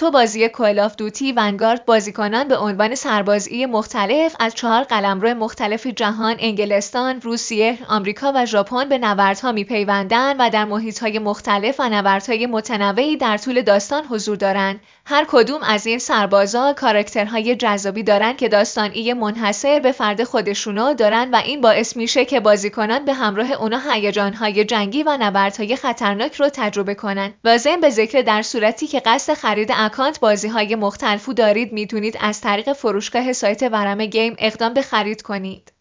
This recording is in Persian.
تو بازی کال آف دوتی ونگارد بازیکنان به عنوان سربازی مختلف از 4 قلمرو مختلف جهان، انگلستان، روسیه، آمریکا و ژاپن به نبردها می‌پیوندند و در محیط‌های مختلف و نبردهای متنوعی در طول داستان حضور دارند. هر کدوم از این سربازا کاراکترهای جذابی دارن که داستانی منحصر به فرد خودشونو دارن و این باعث میشه که بازیکنان به همراه اونا هیجان‌های جنگی و نبردهای خطرناک رو تجربه کنن. لازم به ذکر در صورتی که قصد خرید اکانت بازی‌های مختلفو دارید میتونید از طریق فروشگاه سایت ورم گیم اقدام به خرید کنید.